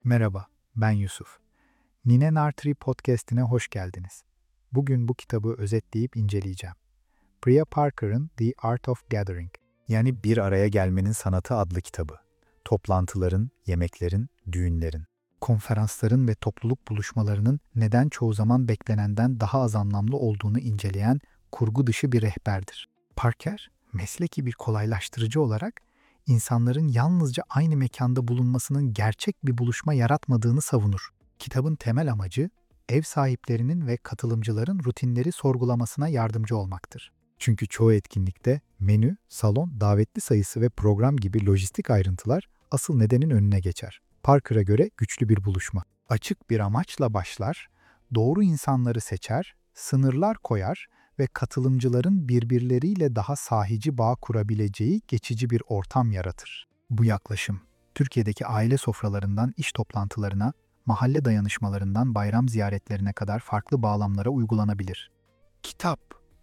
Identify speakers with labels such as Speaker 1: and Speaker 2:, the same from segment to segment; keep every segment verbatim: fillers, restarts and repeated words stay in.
Speaker 1: Merhaba, ben Yusuf. Nine Nartri Podcast'ine hoş geldiniz. Bugün bu kitabı özetleyip inceleyeceğim. Priya Parker'ın The Art of Gathering, yani Bir Araya Gelmenin Sanatı adlı kitabı. Toplantıların, yemeklerin, düğünlerin, konferansların ve topluluk buluşmalarının neden çoğu zaman beklenenden daha az anlamlı olduğunu inceleyen kurgu dışı bir rehberdir. Parker, mesleki bir kolaylaştırıcı olarak insanların yalnızca aynı mekanda bulunmasının gerçek bir buluşma yaratmadığını savunur. Kitabın temel amacı, ev sahiplerinin ve katılımcıların rutinleri sorgulamasına yardımcı olmaktır. Çünkü çoğu etkinlikte menü, salon, davetli sayısı ve program gibi lojistik ayrıntılar asıl nedenin önüne geçer. Parker'a göre güçlü bir buluşma. Açık bir amaçla başlar, doğru insanları seçer, sınırlar koyar ve katılımcıların birbirleriyle daha sahici bağ kurabileceği geçici bir ortam yaratır. Bu yaklaşım, Türkiye'deki aile sofralarından iş toplantılarına, mahalle dayanışmalarından bayram ziyaretlerine kadar farklı bağlamlara uygulanabilir. Kitap,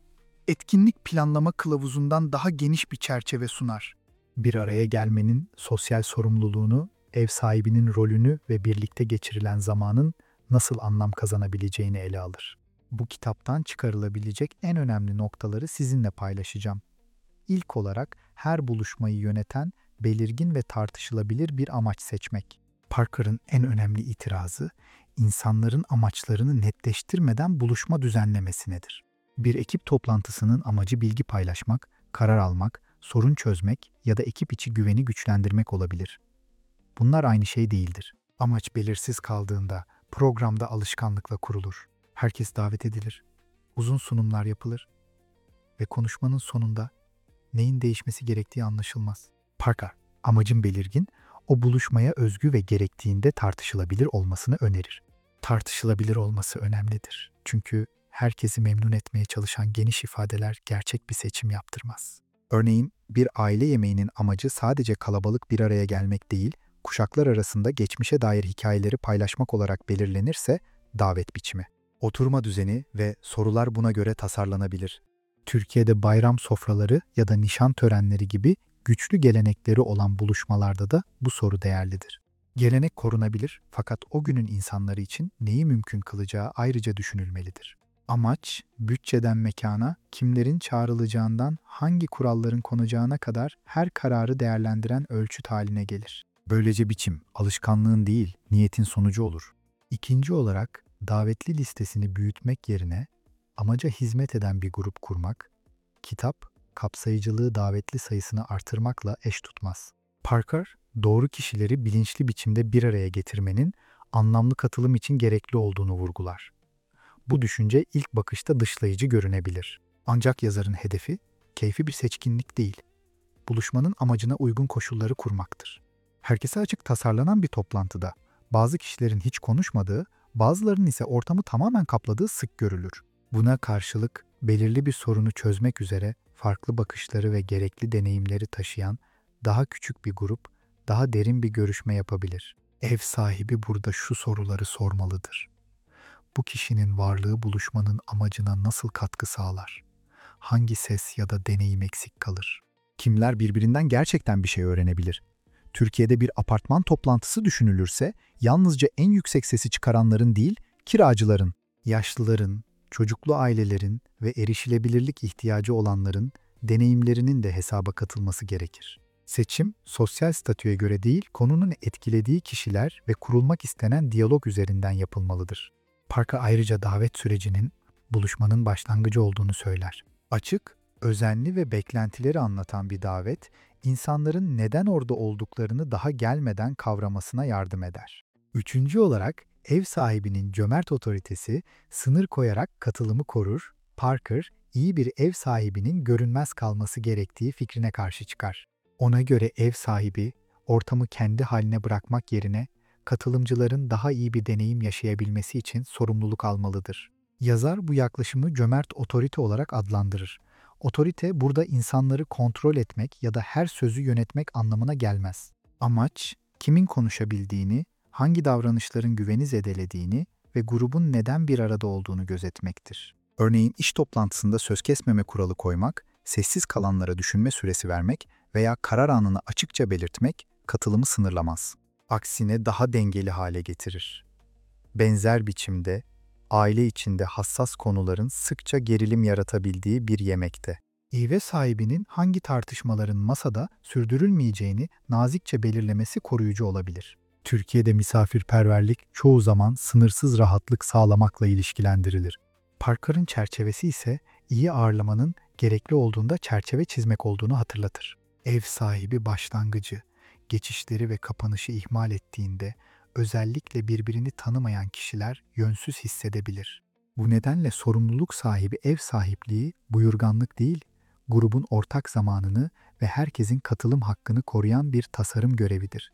Speaker 1: etkinlik planlama kılavuzundan daha geniş bir çerçeve sunar. Bir araya gelmenin sosyal sorumluluğunu, ev sahibinin rolünü ve birlikte geçirilen zamanın nasıl anlam kazanabileceğini ele alır. Bu kitaptan çıkarılabilecek en önemli noktaları sizinle paylaşacağım. İlk olarak her buluşmayı yöneten, belirgin ve tartışılabilir bir amaç seçmek. Parker'ın en önemli itirazı, insanların amaçlarını netleştirmeden buluşma düzenlemesinedir. Bir ekip toplantısının amacı bilgi paylaşmak, karar almak, sorun çözmek ya da ekip içi güveni güçlendirmek olabilir. Bunlar aynı şey değildir. Amaç belirsiz kaldığında programda alışkanlıkla kurulur. Herkes davet edilir, uzun sunumlar yapılır ve konuşmanın sonunda neyin değişmesi gerektiği anlaşılmaz. Parker, amacın belirgin, o buluşmaya özgü ve gerektiğinde tartışılabilir olmasını önerir. Tartışılabilir olması önemlidir. Çünkü herkesi memnun etmeye çalışan geniş ifadeler gerçek bir seçim yaptırmaz. Örneğin bir aile yemeğinin amacı sadece kalabalık bir araya gelmek değil, kuşaklar arasında geçmişe dair hikayeleri paylaşmak olarak belirlenirse davet biçimi. Oturma düzeni ve sorular buna göre tasarlanabilir. Türkiye'de bayram sofraları ya da nişan törenleri gibi güçlü gelenekleri olan buluşmalarda da bu soru değerlidir. Gelenek korunabilir fakat o günün insanları için neyi mümkün kılacağı ayrıca düşünülmelidir. Amaç, bütçeden mekana, kimlerin çağrılacağından hangi kuralların konacağına kadar her kararı değerlendiren ölçüt haline gelir. Böylece biçim, alışkanlığın değil, niyetin sonucu olur. İkinci olarak, davetli listesini büyütmek yerine amaca hizmet eden bir grup kurmak, kitap, kapsayıcılığı davetli sayısını artırmakla eş tutmaz. Parker, doğru kişileri bilinçli biçimde bir araya getirmenin anlamlı katılım için gerekli olduğunu vurgular. Bu düşünce ilk bakışta dışlayıcı görünebilir. Ancak yazarın hedefi, keyfi bir seçkinlik değil, buluşmanın amacına uygun koşulları kurmaktır. Herkese açık tasarlanan bir toplantıda, bazı kişilerin hiç konuşmadığı, bazılarının ise ortamı tamamen kapladığı sık görülür. Buna karşılık, belirli bir sorunu çözmek üzere farklı bakışları ve gerekli deneyimleri taşıyan daha küçük bir grup, daha derin bir görüşme yapabilir. Ev sahibi burada şu soruları sormalıdır. Bu kişinin varlığı buluşmanın amacına nasıl katkı sağlar? Hangi ses ya da deneyim eksik kalır? Kimler birbirinden gerçekten bir şey öğrenebilir? Türkiye'de bir apartman toplantısı düşünülürse, yalnızca en yüksek sesi çıkaranların değil, kiracıların, yaşlıların, çocuklu ailelerin ve erişilebilirlik ihtiyacı olanların deneyimlerinin de hesaba katılması gerekir. Seçim, sosyal statüye göre değil, konunun etkilediği kişiler ve kurulmak istenen diyalog üzerinden yapılmalıdır. Parker ayrıca davet sürecinin buluşmanın başlangıcı olduğunu söyler. Açık, özenli ve beklentileri anlatan bir davet, insanların neden orada olduklarını daha gelmeden kavramasına yardım eder. Üçüncü olarak, ev sahibinin cömert otoritesi sınır koyarak katılımı korur. Parker, iyi bir ev sahibinin görünmez kalması gerektiği fikrine karşı çıkar. Ona göre ev sahibi, ortamı kendi haline bırakmak yerine katılımcıların daha iyi bir deneyim yaşayabilmesi için sorumluluk almalıdır. Yazar bu yaklaşımı cömert otorite olarak adlandırır. Otorite burada insanları kontrol etmek ya da her sözü yönetmek anlamına gelmez. Amaç, kimin konuşabildiğini, hangi davranışların güveni zedelediğini ve grubun neden bir arada olduğunu gözetmektir. Örneğin iş toplantısında söz kesmeme kuralı koymak, sessiz kalanlara düşünme süresi vermek veya karar anını açıkça belirtmek katılımı sınırlamaz. Aksine daha dengeli hale getirir. Benzer biçimde, aile içinde hassas konuların sıkça gerilim yaratabildiği bir yemekte. İve sahibinin hangi tartışmaların masada sürdürülmeyeceğini nazikçe belirlemesi koruyucu olabilir. Türkiye'de misafirperverlik çoğu zaman sınırsız rahatlık sağlamakla ilişkilendirilir. Parker'ın çerçevesi ise iyi ağırlamanın gerekli olduğunda çerçeve çizmek olduğunu hatırlatır. Ev sahibi başlangıcı, geçişleri ve kapanışı ihmal ettiğinde özellikle birbirini tanımayan kişiler yönsüz hissedebilir. Bu nedenle sorumluluk sahibi ev sahipliği buyurganlık değil, grubun ortak zamanını ve herkesin katılım hakkını koruyan bir tasarım görevidir.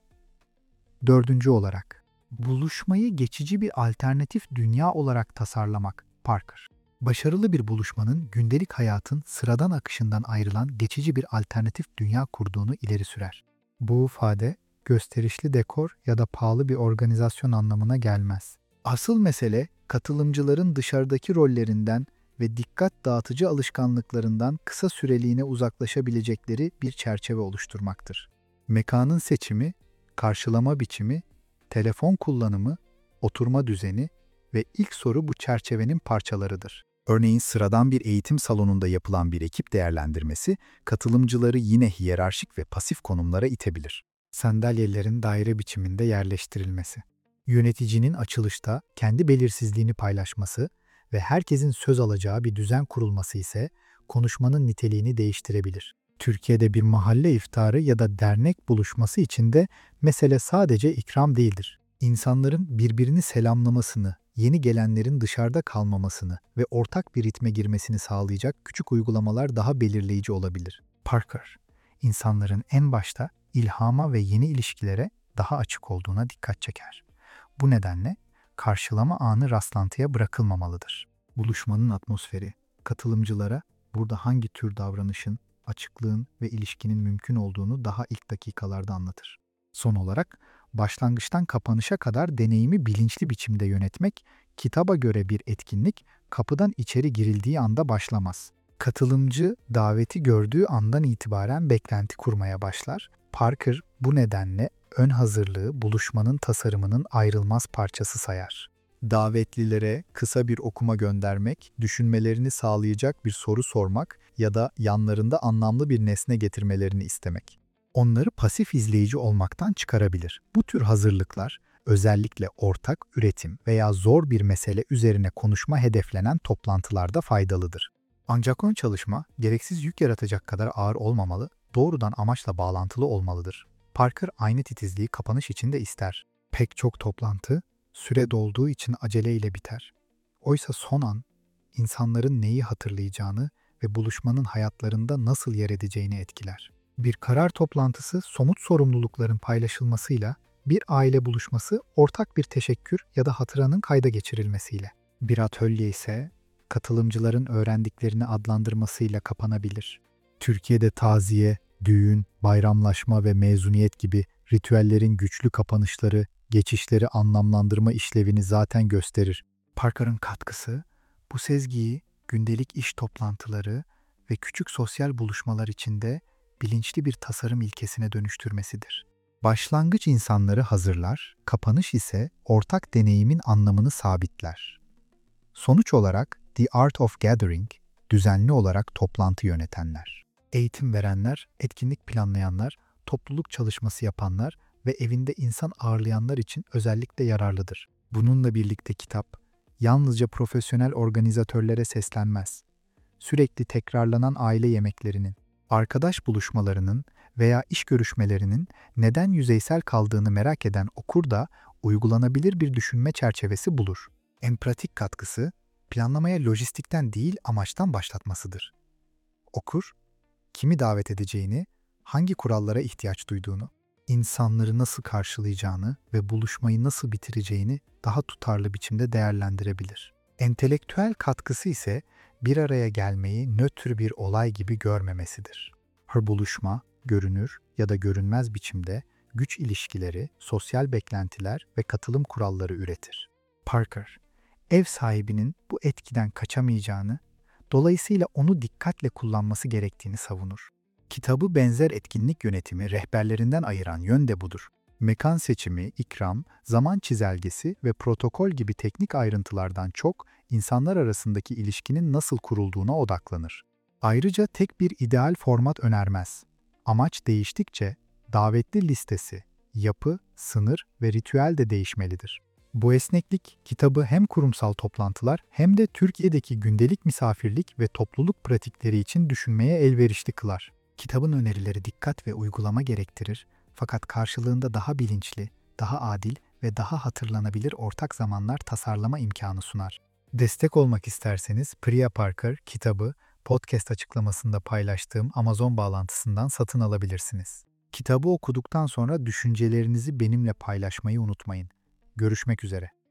Speaker 1: Dördüncü olarak, buluşmayı geçici bir alternatif dünya olarak tasarlamak. Parker, başarılı bir buluşmanın gündelik hayatın sıradan akışından ayrılan geçici bir alternatif dünya kurduğunu ileri sürer. Bu ifade, gösterişli dekor ya da pahalı bir organizasyon anlamına gelmez. Asıl mesele, katılımcıların dışarıdaki rollerinden ve dikkat dağıtıcı alışkanlıklarından kısa süreliğine uzaklaşabilecekleri bir çerçeve oluşturmaktır. Mekanın seçimi, karşılama biçimi, telefon kullanımı, oturma düzeni ve ilk soru bu çerçevenin parçalarıdır. Örneğin sıradan bir eğitim salonunda yapılan bir ekip değerlendirmesi, katılımcıları yine hiyerarşik ve pasif konumlara itebilir. Sandalyelerin daire biçiminde yerleştirilmesi, yöneticinin açılışta kendi belirsizliğini paylaşması ve herkesin söz alacağı bir düzen kurulması ise konuşmanın niteliğini değiştirebilir. Türkiye'de bir mahalle iftarı ya da dernek buluşması için de mesele sadece ikram değildir. İnsanların birbirini selamlamasını, yeni gelenlerin dışarıda kalmamasını ve ortak bir ritme girmesini sağlayacak küçük uygulamalar daha belirleyici olabilir. Parker, insanların en başta ilhama ve yeni ilişkilere daha açık olduğuna dikkat çeker. Bu nedenle karşılama anı rastlantıya bırakılmamalıdır. Buluşmanın atmosferi, katılımcılara burada hangi tür davranışın, açıklığın ve ilişkinin mümkün olduğunu daha ilk dakikalarda anlatır. Son olarak, başlangıçtan kapanışa kadar deneyimi bilinçli biçimde yönetmek, kitaba göre bir etkinlik kapıdan içeri girildiği anda başlamaz. Katılımcı daveti gördüğü andan itibaren beklenti kurmaya başlar. Parker bu nedenle ön hazırlığı buluşmanın tasarımının ayrılmaz parçası sayar. Davetlilere kısa bir okuma göndermek, düşünmelerini sağlayacak bir soru sormak ya da yanlarında anlamlı bir nesne getirmelerini istemek onları pasif izleyici olmaktan çıkarabilir. Bu tür hazırlıklar özellikle ortak üretim veya zor bir mesele üzerine konuşma hedeflenen toplantılarda faydalıdır. Ancak ön çalışma gereksiz yük yaratacak kadar ağır olmamalı, doğrudan amaçla bağlantılı olmalıdır. Parker aynı titizliği kapanış için de ister. Pek çok toplantı süre dolduğu için aceleyle biter. Oysa son an insanların neyi hatırlayacağını ve buluşmanın hayatlarında nasıl yer edeceğini etkiler. Bir karar toplantısı somut sorumlulukların paylaşılmasıyla, bir aile buluşması ortak bir teşekkür ya da hatıranın kayda geçirilmesiyle, bir atölye ise katılımcıların öğrendiklerini adlandırmasıyla kapanabilir. Türkiye'de taziye, düğün, bayramlaşma ve mezuniyet gibi ritüellerin güçlü kapanışları, geçişleri anlamlandırma işlevini zaten gösterir. Parker'ın katkısı, bu sezgiyi gündelik iş toplantıları ve küçük sosyal buluşmalar içinde bilinçli bir tasarım ilkesine dönüştürmesidir. Başlangıç insanları hazırlar, kapanış ise ortak deneyimin anlamını sabitler. Sonuç olarak The Art of Gathering, düzenli olarak toplantı yönetenler, eğitim verenler, etkinlik planlayanlar, topluluk çalışması yapanlar ve evinde insan ağırlayanlar için özellikle yararlıdır. Bununla birlikte kitap, yalnızca profesyonel organizatörlere seslenmez. Sürekli tekrarlanan aile yemeklerinin, arkadaş buluşmalarının veya iş görüşmelerinin neden yüzeysel kaldığını merak eden okur da uygulanabilir bir düşünme çerçevesi bulur. En pratik katkısı, planlamaya lojistikten değil amaçtan başlatmasıdır. Okur, kimi davet edeceğini, hangi kurallara ihtiyaç duyduğunu, insanları nasıl karşılayacağını ve buluşmayı nasıl bitireceğini daha tutarlı biçimde değerlendirebilir. Entelektüel katkısı ise bir araya gelmeyi nötr bir olay gibi görmemesidir. Her buluşma, görünür ya da görünmez biçimde güç ilişkileri, sosyal beklentiler ve katılım kuralları üretir. Parker, ev sahibinin bu etkiden kaçamayacağını, dolayısıyla onu dikkatle kullanması gerektiğini savunur. Kitabı benzer etkinlik yönetimi rehberlerinden ayıran yön de budur. Mekan seçimi, ikram, zaman çizelgesi ve protokol gibi teknik ayrıntılardan çok insanlar arasındaki ilişkinin nasıl kurulduğuna odaklanır. Ayrıca tek bir ideal format önermez. Amaç değiştikçe davetli listesi, yapı, sınır ve ritüel de değişmelidir. Bu esneklik kitabı hem kurumsal toplantılar hem de Türkiye'deki gündelik misafirlik ve topluluk pratikleri için düşünmeye elverişli kılar. Kitabın önerileri dikkat ve uygulama gerektirir, fakat karşılığında daha bilinçli, daha adil ve daha hatırlanabilir ortak zamanlar tasarlama imkanı sunar. Destek olmak isterseniz Priya Parker kitabı podcast açıklamasında paylaştığım Amazon bağlantısından satın alabilirsiniz. Kitabı okuduktan sonra düşüncelerinizi benimle paylaşmayı unutmayın. Görüşmek üzere.